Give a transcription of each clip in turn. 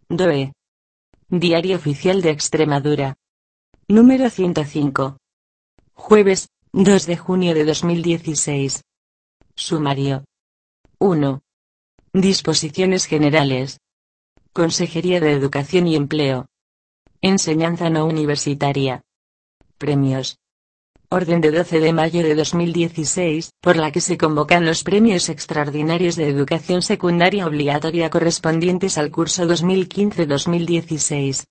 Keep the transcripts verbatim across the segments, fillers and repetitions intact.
D O E. Diario Oficial de Extremadura. Número ciento cinco. Jueves, dos de junio de dos mil dieciséis. Sumario. uno. Disposiciones generales. Consejería de Educación y Empleo. Enseñanza no universitaria. Premios. Orden de doce de mayo de dos mil dieciséis, por la que se convocan los premios extraordinarios de educación secundaria obligatoria correspondientes al curso dos mil quince dos mil dieciséis.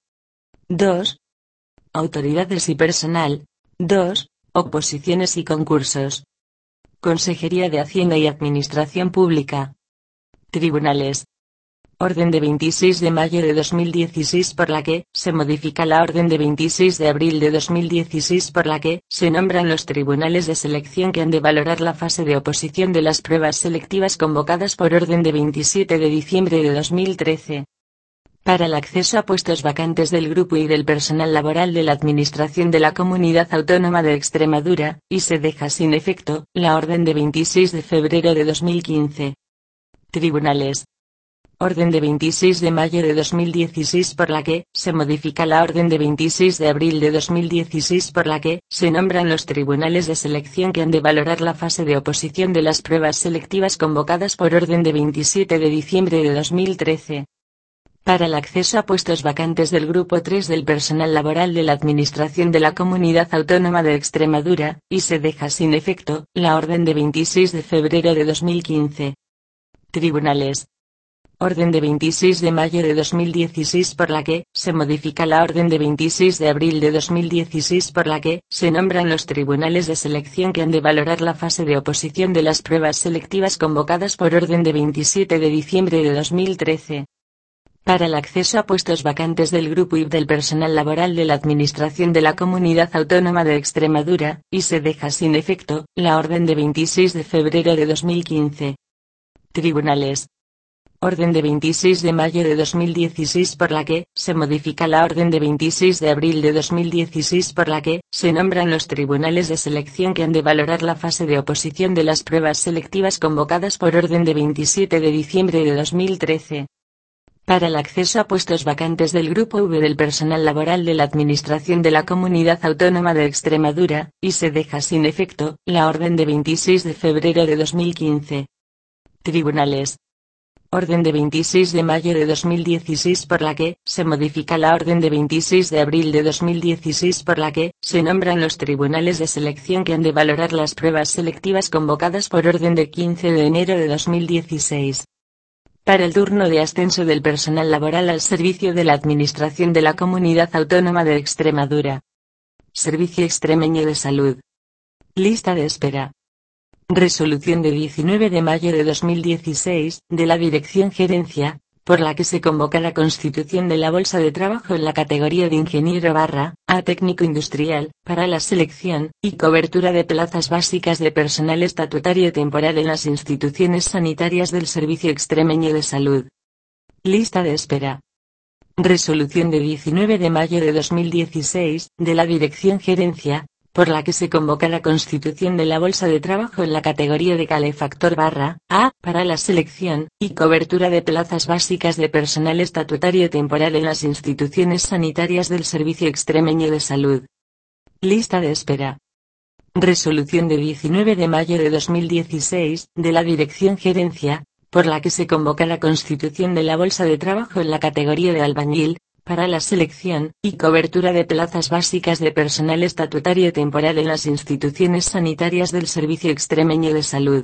dos. Autoridades y personal. dos. Oposiciones y concursos. Consejería de Hacienda y Administración Pública. Tribunales. Orden de veintiséis de mayo de dos mil dieciséis por la que se modifica la orden de veintiséis de abril de dos mil dieciséis por la que se nombran los tribunales de selección que han de valorar la fase de oposición de las pruebas selectivas convocadas por orden de veintisiete de diciembre de dos mil trece. Para el acceso a puestos vacantes del grupo y del personal laboral de la Administración de la Comunidad Autónoma de Extremadura, y se deja sin efecto la orden de veintiséis de febrero de dos mil quince. Tribunales. Orden de veintiséis de mayo de dos mil dieciséis por la que se modifica la orden de veintiséis de abril de dos mil dieciséis por la que se nombran los tribunales de selección que han de valorar la fase de oposición de las pruebas selectivas convocadas por orden de veintisiete de diciembre de dos mil trece. Para el acceso a puestos vacantes del Grupo tres del personal laboral de la Administración de la Comunidad Autónoma de Extremadura, y se deja sin efecto la orden de veintiséis de febrero de dos mil quince. Tribunales. Orden de veintiséis de mayo de dos mil dieciséis por la que se modifica la orden de veintiséis de abril de dos mil dieciséis por la que se nombran los tribunales de selección que han de valorar la fase de oposición de las pruebas selectivas convocadas por orden de veintisiete de diciembre de dos mil trece. Para el acceso a puestos vacantes del Grupo y del personal laboral de la Administración de la Comunidad Autónoma de Extremadura, y se deja sin efecto la orden de veintiséis de febrero de dos mil quince. Tribunales. Orden de veintiséis de mayo de dos mil dieciséis por la que se modifica la orden de veintiséis de abril de dos mil dieciséis por la que se nombran los tribunales de selección que han de valorar la fase de oposición de las pruebas selectivas convocadas por orden de veintisiete de diciembre de dos mil trece. Para el acceso a puestos vacantes del Grupo V del personal laboral de la Administración de la Comunidad Autónoma de Extremadura, y se deja sin efecto la orden de veintiséis de febrero de dos mil quince. Tribunales. Orden de veintiséis de mayo de dos mil dieciséis por la que se modifica la orden de veintiséis de abril de dos mil dieciséis por la que se nombran los tribunales de selección que han de valorar las pruebas selectivas convocadas por orden de quince de enero de dos mil dieciséis. Para el turno de ascenso del personal laboral al servicio de la Administración de la Comunidad Autónoma de Extremadura. Servicio Extremeño de Salud. Lista de espera. Resolución de diecinueve de mayo de dos mil dieciséis, de la Dirección Gerencia, por la que se convoca la constitución de la Bolsa de Trabajo en la categoría de Ingeniero barra A Técnico Industrial, para la selección y cobertura de plazas básicas de personal estatutario temporal en las instituciones sanitarias del Servicio Extremeño de Salud. Lista de espera. Resolución de diecinueve de mayo de dos mil dieciséis, de la Dirección Gerencia, por la que se convoca la constitución de la Bolsa de Trabajo en la categoría de calefactor barra A, para la selección y cobertura de plazas básicas de personal estatutario temporal en las instituciones sanitarias del Servicio Extremeño de Salud. Lista de espera. Resolución de diecinueve de mayo de dos mil dieciséis, de la Dirección Gerencia, por la que se convoca la constitución de la Bolsa de Trabajo en la categoría de albañil, para la selección y cobertura de plazas básicas de personal estatutario temporal en las instituciones sanitarias del Servicio Extremeño de Salud.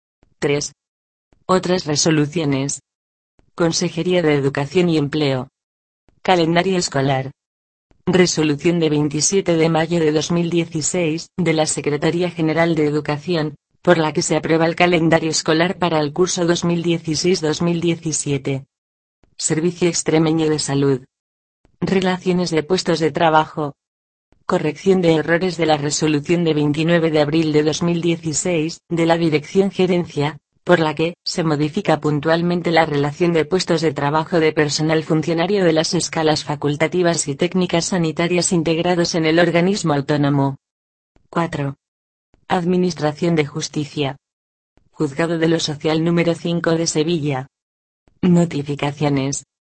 tres. Otras resoluciones. Consejería de Educación y Empleo. Calendario escolar. Resolución de veintisiete de mayo de dos mil dieciséis, de la Secretaría General de Educación, por la que se aprueba el calendario escolar para el curso dos mil dieciséis dos mil diecisiete. Servicio Extremeño de Salud. Relaciones de puestos de trabajo. Corrección de errores de la resolución de veintinueve de abril de dos mil dieciséis, de la Dirección Gerencia, por la que se modifica puntualmente la relación de puestos de trabajo de personal funcionario de las escalas facultativas y técnicas sanitarias integrados en el organismo autónomo. cuatro. Administración de Justicia. Juzgado de lo Social número cinco de Sevilla. Notificaciones.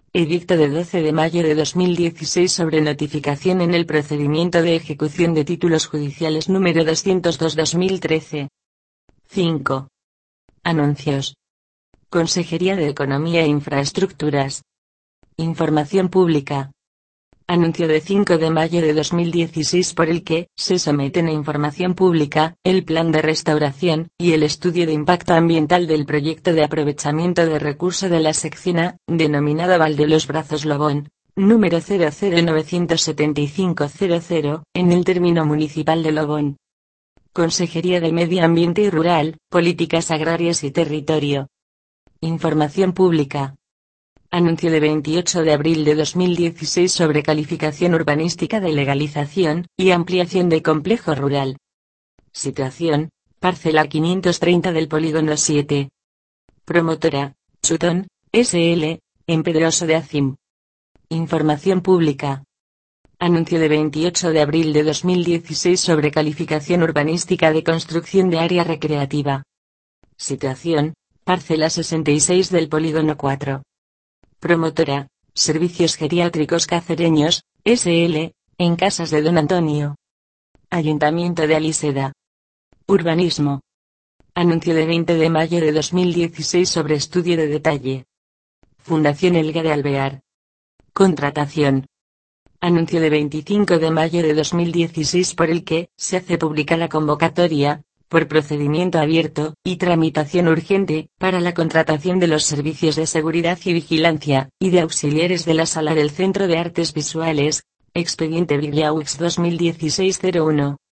Edicto de doce de mayo de dos mil dieciséis sobre notificación en el procedimiento de ejecución de títulos judiciales número doscientos dos barra dos mil trece. cinco. Anuncios. Consejería de Economía e Infraestructuras. Información pública. Anuncio de cinco de mayo de dos mil dieciséis por el que se someten a información pública el plan de restauración y el estudio de impacto ambiental del proyecto de aprovechamiento de recurso de la sección A, denominada Val de los Brazos Lobón, número cero cero novecientos setenta y cinco cero cero, en el término municipal de Lobón. Consejería de Medio Ambiente y Rural, Políticas Agrarias y Territorio. Información pública. Anuncio de veintiocho de abril de dos mil dieciséis sobre calificación urbanística de legalización y ampliación de complejo rural. Situación: parcela quinientos treinta del polígono siete. Promotora: Chutón, S L, en Pedroso de Acim. Información pública. Anuncio de veintiocho de abril de dos mil dieciséis sobre calificación urbanística de construcción de área recreativa. Situación: parcela sesenta y seis del polígono cuatro. Promotora: Servicios Geriátricos Cacereños, S L, en Casas de Don Antonio. Ayuntamiento de Aliseda. Urbanismo. Anuncio de veinte de mayo de dos mil dieciséis sobre estudio de detalle. Fundación Elga de Alvear. Contratación. Anuncio de veinticinco de mayo de dos mil dieciséis por el que se hace pública la convocatoria, por procedimiento abierto y tramitación urgente, para la contratación de los servicios de seguridad y vigilancia, y de auxiliares de la Sala del Centro de Artes Visuales, expediente Villaux dos mil dieciséis cero uno.